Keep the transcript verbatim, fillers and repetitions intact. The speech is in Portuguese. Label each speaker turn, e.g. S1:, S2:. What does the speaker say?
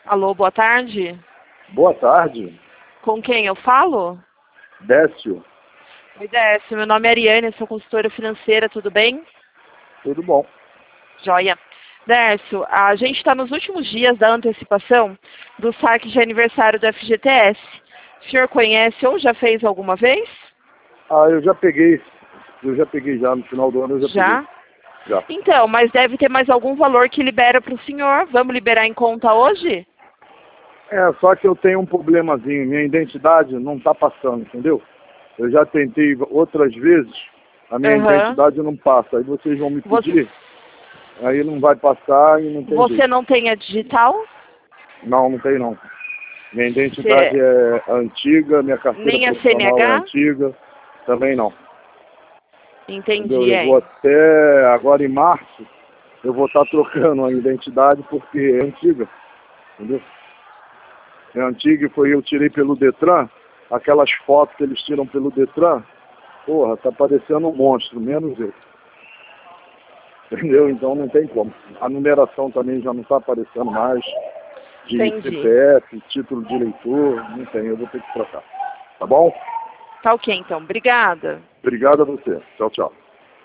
S1: Alô, boa tarde.
S2: Boa tarde.
S1: Com quem eu falo?
S2: Décio.
S1: Oi, Décio. Meu nome é Ariane, sou consultora financeira, tudo bem?
S2: Tudo bom.
S1: Joia. Décio, a gente está nos últimos dias da antecipação do saque de aniversário do F G T S. O senhor conhece ou já fez alguma vez?
S2: Ah, eu já peguei. Eu já peguei já, no final do ano eu já,
S1: Já?
S2: peguei. Já?
S1: Então, mas deve ter mais algum valor que libera para o senhor. Vamos liberar em conta hoje?
S2: É, só que eu tenho um problemazinho. Minha identidade não está passando, entendeu? Eu já tentei outras vezes, a minha
S1: Uhum.
S2: identidade não passa. Aí vocês vão me pedir,
S1: Você,
S2: aí não vai passar e não tem
S1: você
S2: jeito.
S1: não tem a digital?
S2: Não, não tem não. Minha identidade
S1: Você,
S2: é antiga, minha carteira
S1: nem a
S2: profissional é
S1: C N H?
S2: antiga, também não. Entendeu?
S1: Entendi,
S2: Eu vou
S1: é.
S2: até agora em março, eu vou estar trocando a identidade porque é antiga, entendeu? É antiga e foi eu tirei pelo Detran, aquelas fotos que eles tiram pelo Detran, porra, tá parecendo um monstro, menos eu. Entendeu? Então não tem como. A numeração também já não está aparecendo mais, de
S1: Entendi.
S2: C P F, título de eleitor, não tem, eu vou ter que trocar. Tá bom?
S1: Tá ok, então. Obrigada.
S2: Obrigado a você. Tchau, tchau.